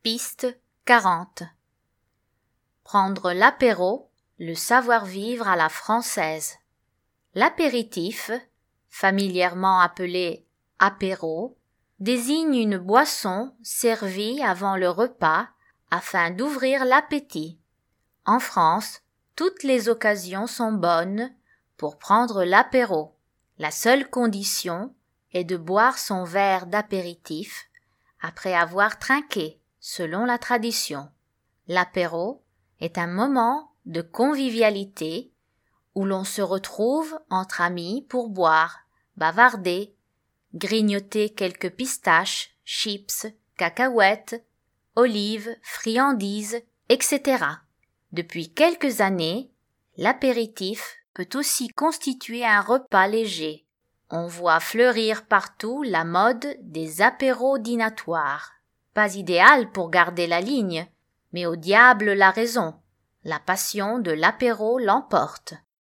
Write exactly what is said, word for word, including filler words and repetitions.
Piste quarante. Prendre l'apéro, le savoir-vivre à la française. L'apéritif, familièrement appelé apéro, désigne une boisson servie avant le repas afin d'ouvrir l'appétit. En France, toutes les occasions sont bonnes pour prendre l'apéro. La seule condition est de boire son verre d'apéritif après avoir trinqué, selon la tradition. L'apéro est un moment de convivialité où l'on se retrouve entre amis pour boire, bavarder, grignoter quelques pistaches, chips, cacahuètes, olives, friandises, et cetera. Depuis quelques années, l'apéritif peut aussi constituer un repas léger. On voit fleurir partout la mode des apéros dînatoires. Pas idéal pour garder la ligne, mais au diable la raison. La passion de l'apéro l'emporte.